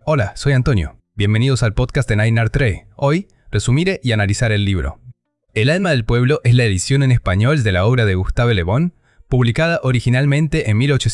Hola, soy Antonio. Bienvenidos al podcast de Nainar 3. Hoy, resumiré y analizar el libro. El alma del pueblo es la edición en español de la obra de Gustave Le Bon, publicada originalmente en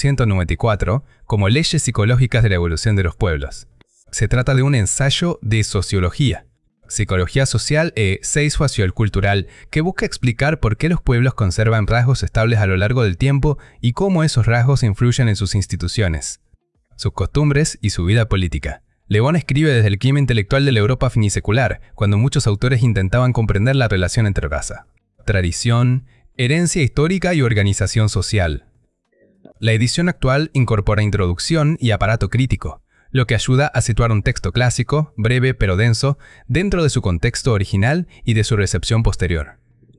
1894 como Leyes psicológicas de la evolución de los pueblos. Se trata de un ensayo de sociología, psicología social e sociocultural que busca explicar por qué los pueblos conservan rasgos estables a lo largo del tiempo y cómo esos rasgos influyen en sus instituciones, sus costumbres y su vida política. Le Bon escribe desde el clima intelectual de la Europa finisecular, cuando muchos autores intentaban comprender la relación entre raza, tradición, herencia histórica y organización social. La edición actual incorpora introducción y aparato crítico, lo que ayuda a situar un texto clásico, breve pero denso, dentro de su contexto original y de su recepción posterior.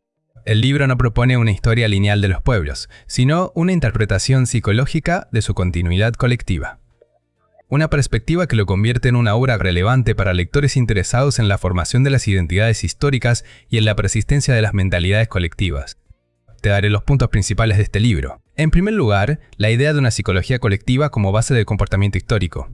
El libro no propone una historia lineal de los pueblos, sino una interpretación psicológica de su continuidad colectiva. Una perspectiva que lo convierte en una obra relevante para lectores interesados en la formación de las identidades históricas y en la persistencia de las mentalidades colectivas. Te daré los puntos principales de este libro. En primer lugar, la idea de una psicología colectiva como base del comportamiento histórico.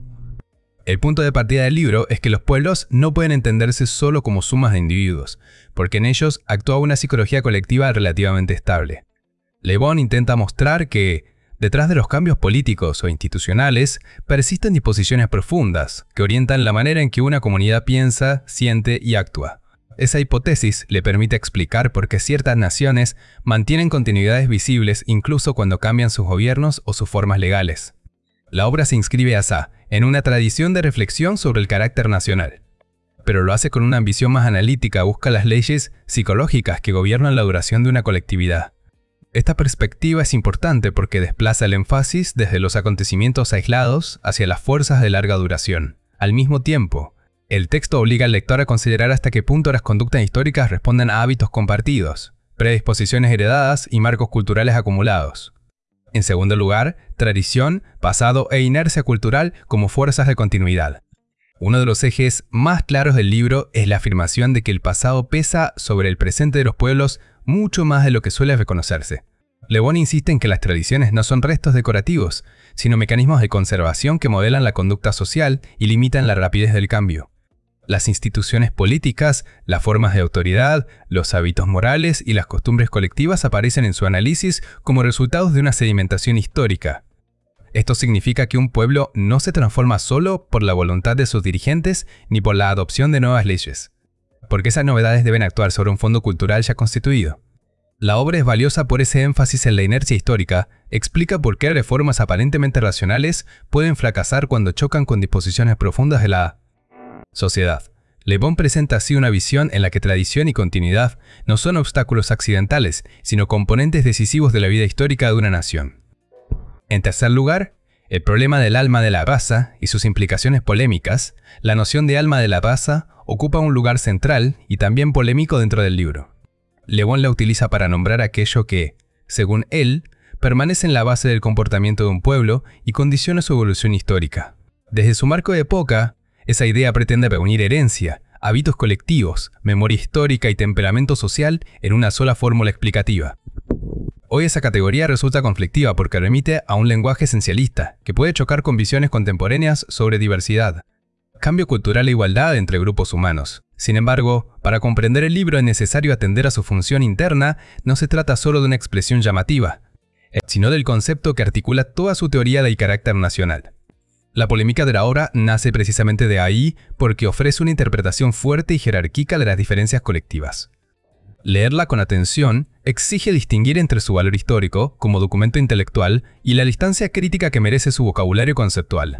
El punto de partida del libro es que los pueblos no pueden entenderse solo como sumas de individuos, porque en ellos actúa una psicología colectiva relativamente estable. Le Bon intenta mostrar que, detrás de los cambios políticos o institucionales, persisten disposiciones profundas que orientan la manera en que una comunidad piensa, siente y actúa. Esa hipótesis le permite explicar por qué ciertas naciones mantienen continuidades visibles incluso cuando cambian sus gobiernos o sus formas legales. La obra se inscribe asá en una tradición de reflexión sobre el carácter nacional, pero lo hace con una ambición más analítica, busca las leyes psicológicas que gobiernan la duración de una colectividad. Esta perspectiva es importante porque desplaza el énfasis desde los acontecimientos aislados hacia las fuerzas de larga duración. Al mismo tiempo, el texto obliga al lector a considerar hasta qué punto las conductas históricas responden a hábitos compartidos, predisposiciones heredadas y marcos culturales acumulados. En segundo lugar, tradición, pasado e inercia cultural como fuerzas de continuidad. Uno de los ejes más claros del libro es la afirmación de que el pasado pesa sobre el presente de los pueblos mucho más de lo que suele reconocerse. Le Bon insiste en que las tradiciones no son restos decorativos, sino mecanismos de conservación que modelan la conducta social y limitan la rapidez del cambio. Las instituciones políticas, las formas de autoridad, los hábitos morales y las costumbres colectivas aparecen en su análisis como resultados de una sedimentación histórica. Esto significa que un pueblo no se transforma solo por la voluntad de sus dirigentes ni por la adopción de nuevas leyes, porque esas novedades deben actuar sobre un fondo cultural ya constituido. La obra es valiosa por ese énfasis en la inercia histórica, explica por qué reformas aparentemente racionales pueden fracasar cuando chocan con disposiciones profundas de la sociedad. Le Bon presenta así una visión en la que tradición y continuidad no son obstáculos accidentales, sino componentes decisivos de la vida histórica de una nación. En tercer lugar, el problema del alma de la raza y sus implicaciones polémicas. La noción de alma de la raza ocupa un lugar central y también polémico dentro del libro. Le Bon la utiliza para nombrar aquello que, según él, permanece en la base del comportamiento de un pueblo y condiciona su evolución histórica. Desde su marco de época, esa idea pretende reunir herencia, hábitos colectivos, memoria histórica y temperamento social en una sola fórmula explicativa. Hoy esa categoría resulta conflictiva porque remite a un lenguaje esencialista, que puede chocar con visiones contemporáneas sobre diversidad, cambio cultural e igualdad entre grupos humanos. Sin embargo, para comprender el libro es necesario atender a su función interna. No se trata solo de una expresión llamativa, sino del concepto que articula toda su teoría del carácter nacional. La polémica de la obra nace precisamente de ahí porque ofrece una interpretación fuerte y jerárquica de las diferencias colectivas. Leerla con atención exige distinguir entre su valor histórico, como documento intelectual, y la distancia crítica que merece su vocabulario conceptual.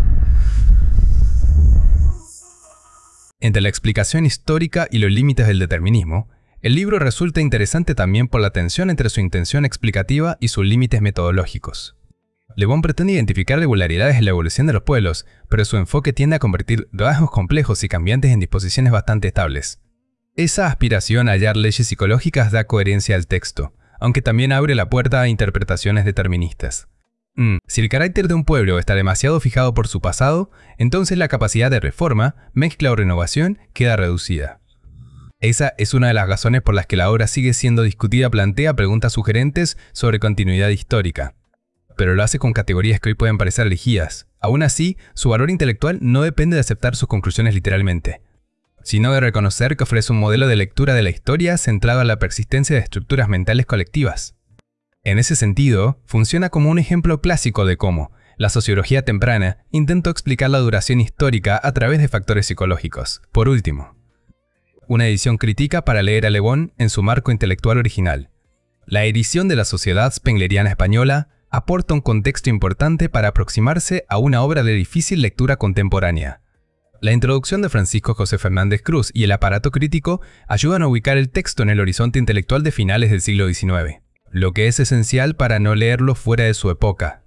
Entre la explicación histórica y los límites del determinismo, el libro resulta interesante también por la tensión entre su intención explicativa y sus límites metodológicos. Le Bon pretende identificar regularidades en la evolución de los pueblos, pero su enfoque tiende a convertir rasgos complejos y cambiantes en disposiciones bastante estables. Esa aspiración a hallar leyes psicológicas da coherencia al texto, aunque también abre la puerta a interpretaciones deterministas. Si el carácter de un pueblo está demasiado fijado por su pasado, entonces la capacidad de reforma, mezcla o renovación queda reducida. Esa es una de las razones por las que la obra sigue siendo discutida. Plantea preguntas sugerentes sobre continuidad histórica, pero lo hace con categorías que hoy pueden parecer elegidas. Aún así, su valor intelectual no depende de aceptar sus conclusiones literalmente, sino de reconocer que ofrece un modelo de lectura de la historia centrado en la persistencia de estructuras mentales colectivas. En ese sentido, funciona como un ejemplo clásico de cómo la sociología temprana intentó explicar la duración histórica a través de factores psicológicos. Por último, una edición crítica para leer a Le Bon en su marco intelectual original. La edición de la Sociedad Spengleriana Española aporta un contexto importante para aproximarse a una obra de difícil lectura contemporánea. La introducción de Francisco José Fernández Cruz y el aparato crítico ayudan a ubicar el texto en el horizonte intelectual de finales del siglo XIX, lo que es esencial para no leerlo fuera de su época.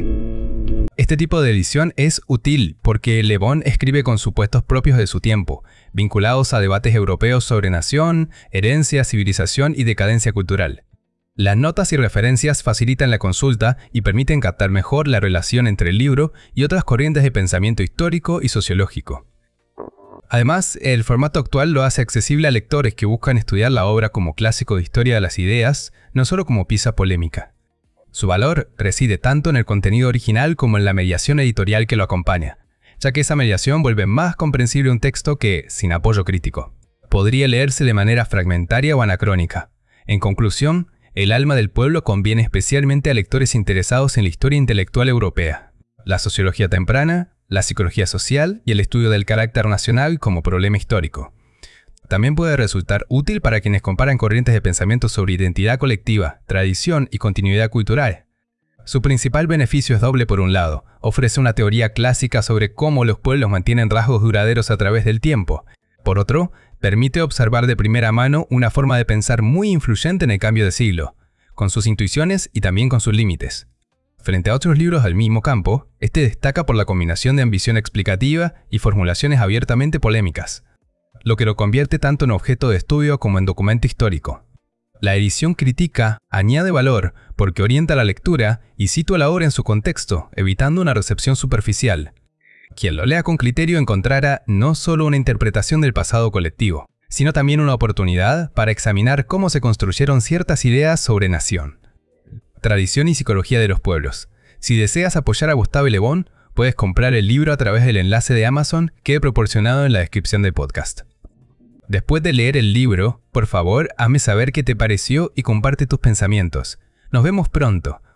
Este tipo de edición es útil porque Le Bon escribe con supuestos propios de su tiempo, vinculados a debates europeos sobre nación, herencia, civilización y decadencia cultural. Las notas y referencias facilitan la consulta y permiten captar mejor la relación entre el libro y otras corrientes de pensamiento histórico y sociológico. Además, el formato actual lo hace accesible a lectores que buscan estudiar la obra como clásico de historia de las ideas, no solo como pieza polémica. Su valor reside tanto en el contenido original como en la mediación editorial que lo acompaña, ya que esa mediación vuelve más comprensible un texto que, sin apoyo crítico, podría leerse de manera fragmentaria o anacrónica. En conclusión, El alma del pueblo conviene especialmente a lectores interesados en la historia intelectual europea, la sociología temprana, la psicología social y el estudio del carácter nacional como problema histórico. También puede resultar útil para quienes comparan corrientes de pensamiento sobre identidad colectiva, tradición y continuidad cultural. Su principal beneficio es doble por un lado, ofrece una teoría clásica sobre cómo los pueblos mantienen rasgos duraderos a través del tiempo. Por otro, permite observar de primera mano una forma de pensar muy influyente en el cambio de siglo, con sus intuiciones y también con sus límites. Frente a otros libros del mismo campo, este destaca por la combinación de ambición explicativa y formulaciones abiertamente polémicas, lo que lo convierte tanto en objeto de estudio como en documento histórico. La edición crítica añade valor porque orienta la lectura y sitúa la obra en su contexto, evitando una recepción superficial. Quien lo lea con criterio encontrará no solo una interpretación del pasado colectivo, sino también una oportunidad para examinar cómo se construyeron ciertas ideas sobre nación. Tradición y psicología de los pueblos. Si deseas apoyar a Gustave Le Bon, puedes comprar el libro a través del enlace de Amazon que he proporcionado en la descripción del podcast. Después de leer el libro, por favor, hazme saber qué te pareció y comparte tus pensamientos. Nos vemos pronto.